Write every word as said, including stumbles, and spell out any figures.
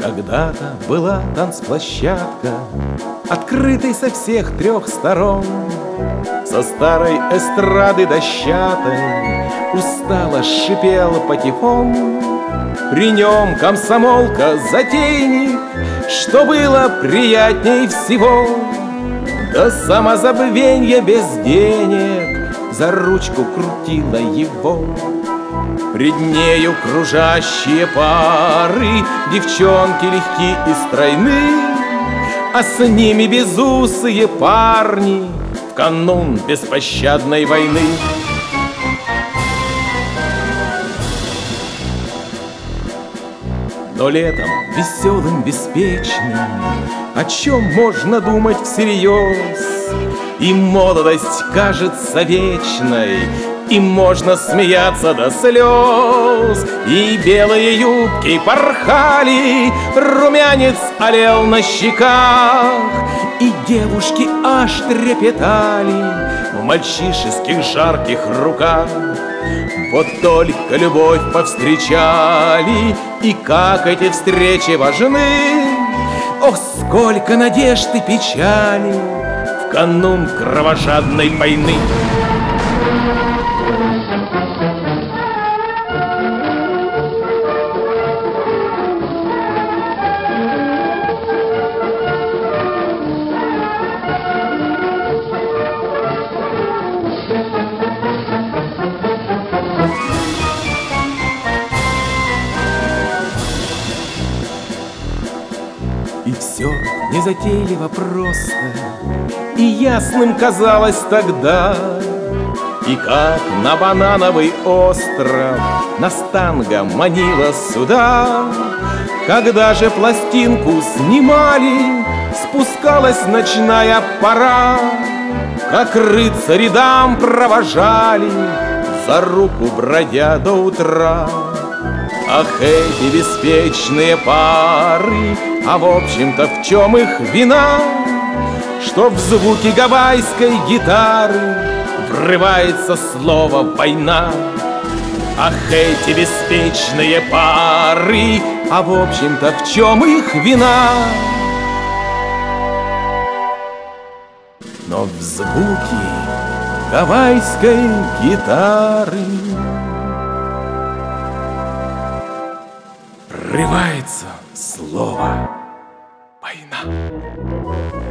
Когда-то была танцплощадка, открытой со всех трех сторон. Со старой эстрады дощатой устало шипел патефон. При нем комсомолка-затейник, что было приятней всего. До самозабвенья без денег за ручку крутила его. Пред нею кружащие пары, девчонки легки и стройны, а с ними безусые парни в канун беспощадной войны. Но летом веселым, беспечным о чем можно думать всерьез? И молодость кажется вечной, и можно смеяться до слез. И белые юбки порхали, румянец олел на щеках, и девушки аж трепетали в мальчишеских жарких руках. Вот только любовь повстречали, и как эти встречи важны! Ох, сколько надежд и печали в канун кровожадной войны! И все незатейливо просто, и ясным казалось тогда. И как на банановый остров нас танго манило сюда. Когда же пластинку снимали, спускалась ночная пора, как рыцари дам провожали, за руку бродя до утра. Ах, эти беспечные пары, а в общем-то в чем их вина? Что в звуки гавайской гитары врывается слово «война». Ах, эти беспечные пары, а в общем-то в чем их вина? Но в звуки гавайской гитары врывается слово «война».